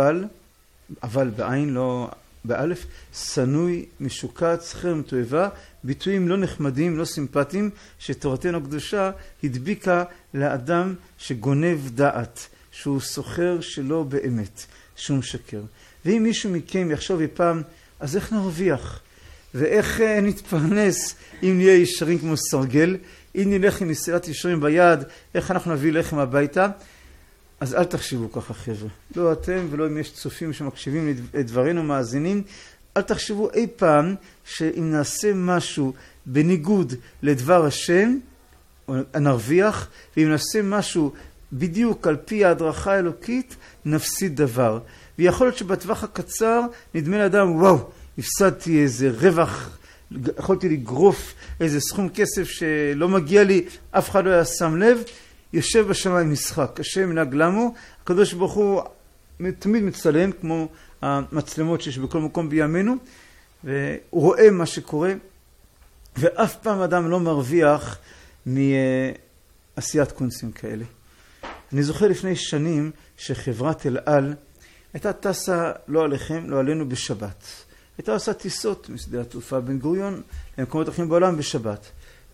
אבל בעין, לא באלף, סנוי, משוקץ, חרם תועבה, ביטויים לא נחמדים, לא סימפטיים, שתורתנו הקדושה הדביקה לאדם שגונב דעת, שהוא סוחר שלא באמת, שהוא משקר. ואם מישהו מכם יחשוב פעם, אז איך נרוויח? ואיך נתפרנס אם נהיה ישרים כמו סרגל? אם נלך עם מסילת ישרים ביד, איך אנחנו נביא לחם הביתה? אז אל תחשבו ככה חבר'ה. לא אתם ולא אם יש צופים שמקשיבים לדברינו מאזינים, אל תחשבו אי פעם שאם נעשה משהו בניגוד לדבר השם, נרוויח, ואם נעשה משהו בדיוק על פי ההדרכה האלוקית, נפסיד דבר. ויכול להיות שבטווח הקצר נדמה לאדם, וואו, הפסדתי איזה רווח, יכולתי לגרוף איזה סכום כסף שלא מגיע לי, אף אחד לא היה שם לב, יושב בשמיים משחק, השם מנהג למו, הקדוש ברוך הוא תמיד מצלם, כמו המצלמות שיש בכל מקום בימינו, והוא רואה מה שקורה, ואף פעם אדם לא מרוויח מעשיית קונסים כאלה. אני זוכר לפני שנים שחברת אל על הייתה טסה לא עליכם, לא עלינו בשבת. הייתה עושה טיסות משדה התעופה בן גוריון למקומות אחרים בעולם בשבת.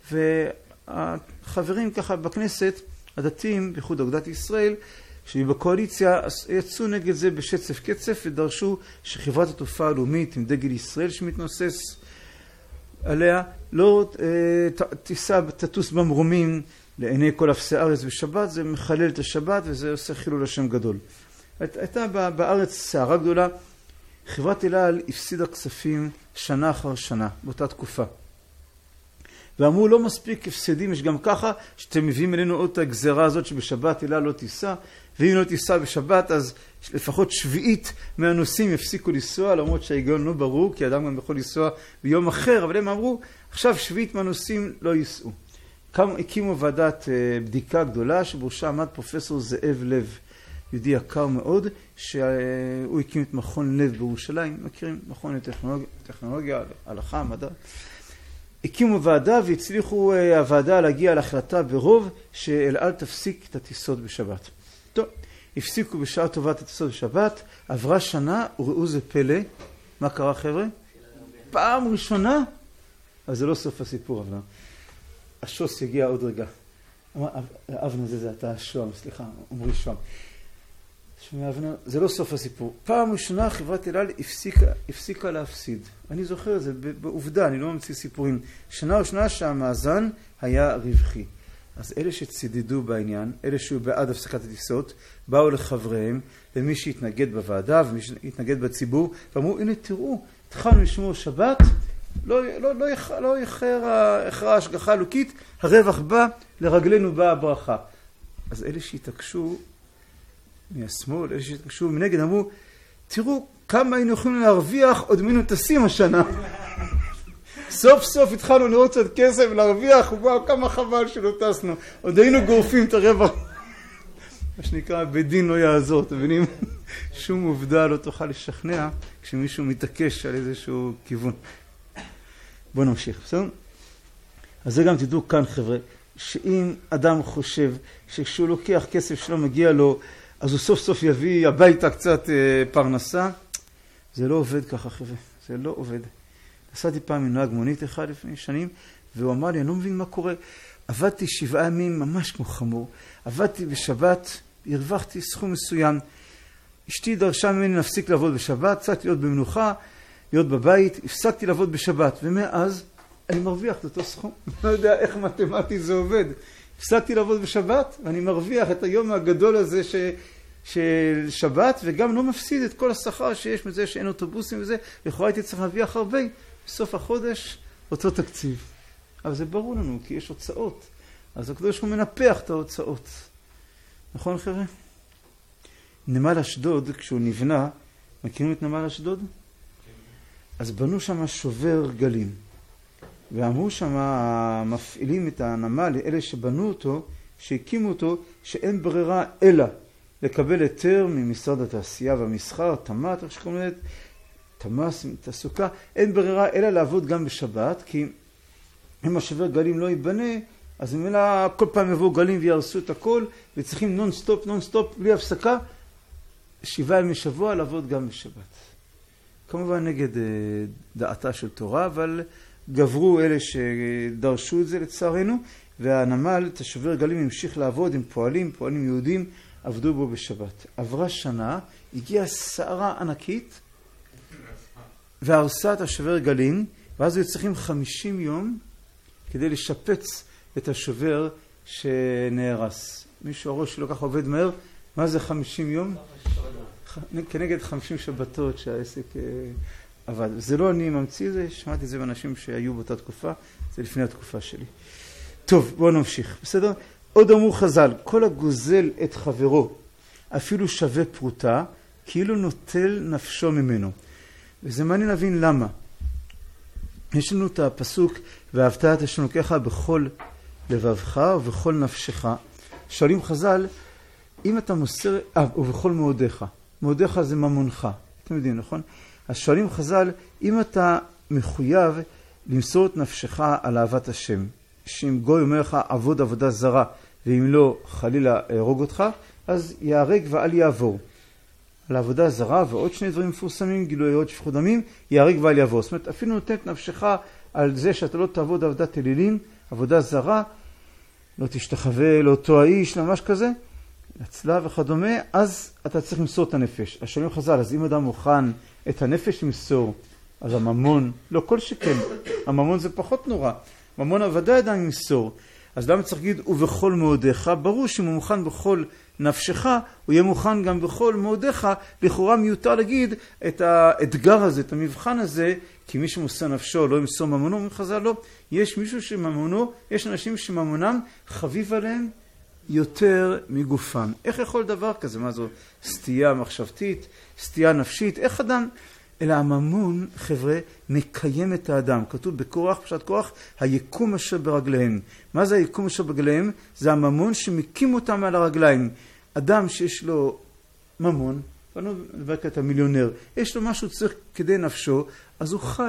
והחברים ככה בכנסת, הדתיים, בייחוד אגודת ישראל, שהיו בקואליציה, יצאו נגד זה בשצף קצף ודרשו שחברת התעופה הלאומית עם דגל ישראל שמתנוסס עליה, לא תטוס במרומים לעיני כל אפסי ארץ בשבת, זה מחלל את השבת וזה עושה חילול השם גדול. הייתה בארץ סערה גדולה, חברת אל על הפסידה כספים שנה אחר שנה באותה תקופה. ואמרו לא מספיק הפסדים, יש גם ככה שאתם מביאים אלינו עוד את הגזרה הזאת שבשבת אל על לא תיסע, ואם לא תיסע בשבת אז לפחות 7 מהנוסעים יפסיקו לנסוע, למרות שההיגיון לא ברור, כי אדם גם יכול לנסוע ביום אחר, אבל הם אמרו עכשיו 7 מהנוסעים לא ייסעו. הקימו ועדת בדיקה גדולה שבראשה עמד פרופסור זאב לב, יהודי יקר מאוד, שהוא הקים את מכון לב בירושלים, מכירים? מכון לטכנולוגיה, הלכה, מדע. הקימו ועדה והצליחו הוועדה להגיע להחלטה ברוב שאל על תפסיק את הטיסות בשבת. טוב, הפסיקו בשעה טובה את הטיסות בשבת, עברה שנה וראו זה פלא. מה קרה חבר'ה? פעם ראשונה? אז זה לא סוף הסיפור, אבל השוס יגיע עוד רגע. אבנר זה אתה השוהם, סליחה, אומרי שוהם. שמע אבנר, זה לא סוף הסיפור. פעם ראשונה חברת אל על הפסיקה להפסיד. אני זוכר את זה בעובדה, אני לא ממציא סיפורים. שנה ראשונה שהמאזן היה רווחי. אז אלה שצידדו בעניין, אלה שהיו בעד הפסקת הטיסות, באו לחבריהם, למי שהתנגד בוועדה ומי שהתנגד בציבור, ואמרו, הנה תראו, התחלנו לשמור שבת, לא יחרה השגחה אלוקית, הרווח בא, לרגלינו באה הברכה. אז אלה שהתעקשו מהשמאל, אלה שהתעקשו מנגד, אמרו, תראו כמה היינו יכולים להרוויח, עוד מינו טסים השנה. סוף סוף התחלנו לראות קצת כסף ולהרוויח, וואו, כמה חבל שלא טסנו. עוד היינו גורפים את הרווח. מה שנקרא, בדין לא יעזור, אתם מבינים? שום עובדה לא תוכל לשכנע כשמישהו מתעקש על איזשהו כיוון. בואו נמשיך, בסדר? אז זה גם תדעו כאן חבר'ה, שאם אדם חושב שכשהוא לוקח כסף שלא מגיע לו, אז הוא סוף סוף יביא הביתה קצת פרנסה, זה לא עובד ככה חבר'ה, זה לא עובד. נסעתי פעם עם נהג מונית אחד לפני שנים, והוא אמר לי, אני לא מבין מה קורה. עבדתי 7 ימים ממש כמו חמור. עבדתי בשבת, הרווחתי סכום מסוים. אשתי דרשה ממני להפסיק לעבוד בשבת, קצת להיות במנוחה, להיות בבית, הפסקתי לעבוד בשבת, ומאז אני מרוויח את אותו סכום. לא יודע איך מתמטית זה עובד. הפסקתי לעבוד בשבת, ואני מרוויח את היום הגדול הזה של שבת, וגם לא מפסיד את כל השכר שיש מזה שאין אוטובוסים וזה, לכאורה הייתי צריך להרוויח הרבה. בסוף החודש אותו תקציב. אבל זה ברור לנו, כי יש הוצאות. אז הקדוש הוא מנפח את ההוצאות. נכון חבר'ה? נמל אשדוד, כשהוא נבנה, מכירים את נמל אשדוד? אז בנו שם שובר גלים. ואמרו שם, מפעילים את הנמל, אלה שבנו אותו, שהקימו אותו, שאין ברירה אלא לקבל היתר ממשרד התעשייה והמסחר, תמ"ת, איך שקוראים לזה, תמ"ס, תעסוקה, אין ברירה אלא לעבוד גם בשבת, כי אם השובר גלים לא ייבנה, אז ממילא כל פעם יבואו גלים וירסו את הכל, וצריכים נון סטופ, בלי הפסקה, 7 ימי שבוע לעבוד גם בשבת. כמובן נגד דעתה של תורה, אבל גברו אלה שדרשו את זה לצערנו, והנמל, את השובר גלים, המשיך לעבוד עם פועלים יהודים, עבדו בו בשבת. עברה שנה, הגיעה סערה ענקית, והרסה את השובר גלים, ואז היו צריכים 50 יום כדי לשפץ את השובר שנהרס. מישהו הראש שלא ככה עובד מהר, מה זה 50 יום? כנגד 50 שבתות שהעסק עבד. זה לא אני ממציא זה, שמעתי את זה באנשים שהיו באותה תקופה, זה לפני התקופה שלי. טוב, בואו נמשיך, בסדר? עוד אמרו חז"ל, כל הגוזל את חברו, אפילו שווה פרוטה, כאילו נוטל נפשו ממנו. וזה מעניין להבין למה. יש לנו את הפסוק, ואהבת את השם אלוקיך בכל לבבך ובכל נפשך. שואלים חז"ל, אם אתה מוסר, ובכל מאודיך. מאודיך זה ממונך. אתם יודעים, נכון? אז שואלים חז"ל, אם אתה מחויב למסור את נפשך על אהבת השם, שאם גוי אומר לך עבוד עבודה זרה, ואם לא חלילה הרוג אותך, אז יהרג ואל יעבור. על העבודה זרה ועוד 2 דברים מפורסמים, גילוי עוד שפיכות דמים, יהרג ואל יעבור. זאת אומרת, אפילו נותן את נפשך על זה שאתה לא תעבוד עבודת אלילים, עבודה זרה, לא תשתחווה לאותו האיש, ממש כזה, לצלב וכדומה, אז אתה צריך למסור את הנפש. השואלים חז"ל, אז אם אדם מוכן את הנפש למסור, אז הממון, לא כל שכן, הממון זה פחות נורא, ממון עבודה אדם למסור. אז למה צריך להגיד, ובכל מאודיך? ברור שאם הוא מוכן בכל נפשך, הוא יהיה מוכן גם בכל מאודיך. לכאורה מיותר להגיד את האתגר הזה, את המבחן הזה, כי מי שמוסר נפשו לא ימסור ממונו, מחז"ל לא. יש מישהו שממונו, יש אנשים שממונם חביב עליהם יותר מגופם. איך יכול דבר כזה? מה זו? סטייה מחשבתית, סטייה נפשית. איך אדם? אלא הממון, חבר'ה, מקיים את האדם. כתוב בכוח, פשט כוח, היקום אשר ברגליהם. מה זה היקום אשר ברגליהם? זה הממון שמקים אותם על הרגליים. אדם שיש לו ממון, ואני מדבר כעת המיליונר, יש לו משהו צריך כדי נפשו, אז הוא חי.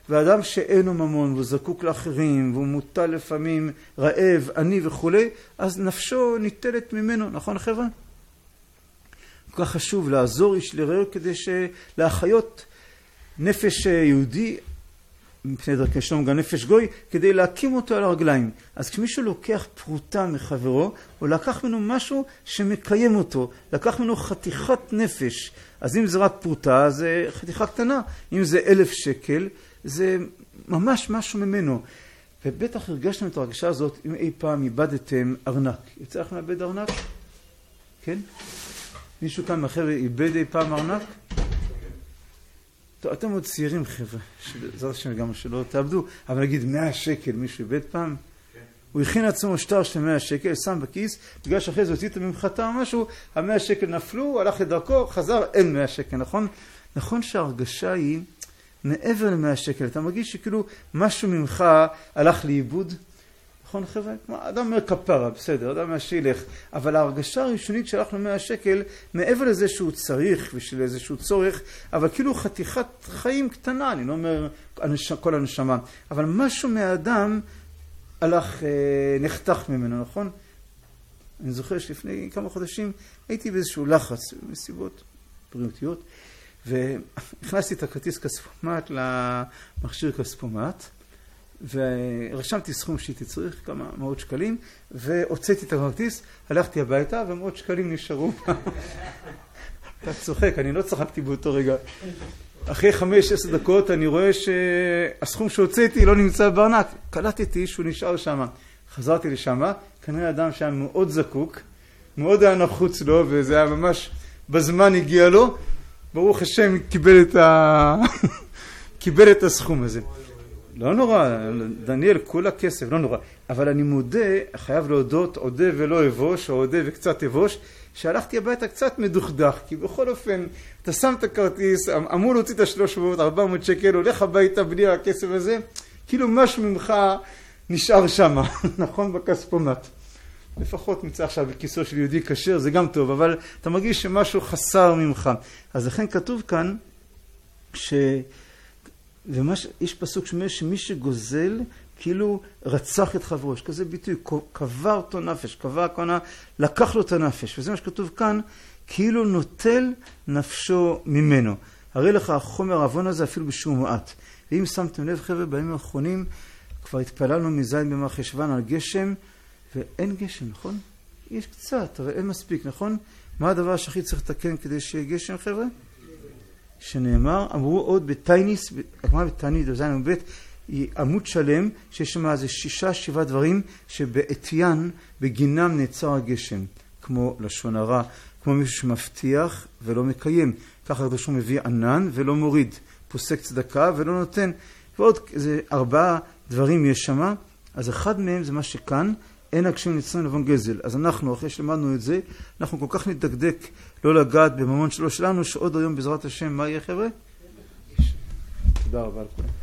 ואדם שאינו ממון והוא זקוק לאחרים והוא מוטל לפעמים רעב, עני וכו', אז נפשו ניטלת ממנו, נכון חבר'ה? כל כך חשוב לעזור איש לרעהו כדי להחיות נפש יהודי, מפני דרכי שלום גם נפש גוי, כדי להקים אותו על הרגליים. אז כשמישהו לוקח פרוטה מחברו, הוא לקח ממנו משהו שמקיים אותו, לקח ממנו חתיכת נפש. אז אם זה רק פרוטה, זה חתיכה קטנה. אם זה 1,000 שקל, זה ממש משהו ממנו. ובטח הרגשתם את הרגשה הזאת, אם אי פעם איבדתם ארנק. יוצא לכם לאבד ארנק? כן? מישהו כאן מהחבר'ה איבד אי פעם ארנק? טוב, אתם עוד צעירים חבר'ה, זאת השם גם שלא תאבדו, אבל נגיד 100 שקל מישהו איבד פעם? הוא הכין עצמו שטר של 100 שקל, שם בכיס, בגלל שאחרי זה הוצאת ממחתה או משהו, ה100 שקל נפלו, הלך לדרכו, חזר, אין 100 שקל, נכון? נכון שההרגשה היא מעבר ל100 שקל, אתה מרגיש שכאילו משהו ממך הלך לאיבוד? נכון חבר'ה? אדם אומר כפרה, בסדר, אדם אומר שילך, אבל ההרגשה הראשונית שהלך ל100 שקל, מעבר לזה שהוא צריך ושל איזשהו צורך, אבל כאילו חתיכת חיים קטנה, אני לא אומר כל הנשמה, אבל משהו מהאדם הלך, נחתך ממנו, נכון? אני זוכר שלפני כמה חודשים הייתי באיזשהו לחץ, מסיבות בריאותיות, והכנסתי את הכרטיס כספומט למכשיר כספומט, ורשמתי סכום שהייתי צריך, כמה מאות שקלים, והוצאתי את הכרטיס, הלכתי הביתה, ומאות שקלים נשארו. אתה צוחק, אני לא צחקתי באותו רגע. אחרי 5-10 דקות אני רואה שהסכום שהוצאתי לא נמצא בארנק. קלטתי שהוא נשאר שם. חזרתי לשם, כנראה אדם שהיה מאוד זקוק, מאוד היה נחוץ לו, וזה היה ממש בזמן הגיע לו. ברוך השם קיבל את הסכום הזה. לא נורא, דניאל, כולה כסף, לא נורא. אבל אני מודה, חייב להודות, עודה ולא אבוש, או עודה וקצת אבוש, שהלכתי הביתה קצת מדוכדך, כי בכל אופן, אתה שם את הכרטיס, אמור להוציא את ה300-400 שקל, הולך הביתה בלי הכסף הזה, כאילו משהו ממך נשאר שם, נכון, בכספומט. לפחות נמצא עכשיו בכיסו של יהודי כשר, זה גם טוב, אבל אתה מרגיש שמשהו חסר ממך. אז לכן כתוב כאן, יש פסוק שאומר שמי שגוזל כאילו רצח את חברו, כזה ביטוי, קבע אותו נפש, קבע הכוונה, לקח לו את הנפש, וזה מה שכתוב כאן, כאילו נוטל נפשו ממנו. הרי לך החומר העוון הזה אפילו בשיעור מעט. ואם שמתם לב חבר'ה, בימים האחרונים כבר התפללנו מזין במרחשוון על גשם, ואין גשם, נכון? יש קצת, אבל אין מספיק, נכון? מה הדבר שהכי צריך לתקן כדי שיהיה גשם חבר'ה? שנאמר, אמרו עוד בתייניס, הגמרא בתענית, בזין ובית, היא עמוד שלם, שיש שם איזה 6-7 דברים שבעטיין, בגינם נעצר הגשם, כמו לשון הרע, כמו מישהו שמבטיח ולא מקיים. ככה הקדוש ברוך הוא מביא ענן ולא מוריד, פוסק צדקה ולא נותן, ועוד איזה 4 דברים יש שם, אז אחד מהם זה מה שכאן, אין הגשם נצרן לבון גזל. אז אנחנו, אחרי שלמדנו את זה, אנחנו כל כך נתדקדק לא לגעת בממון שלנו, שעוד היום בעזרת השם, מה יהיה חבר'ה? תודה רבה לכולם.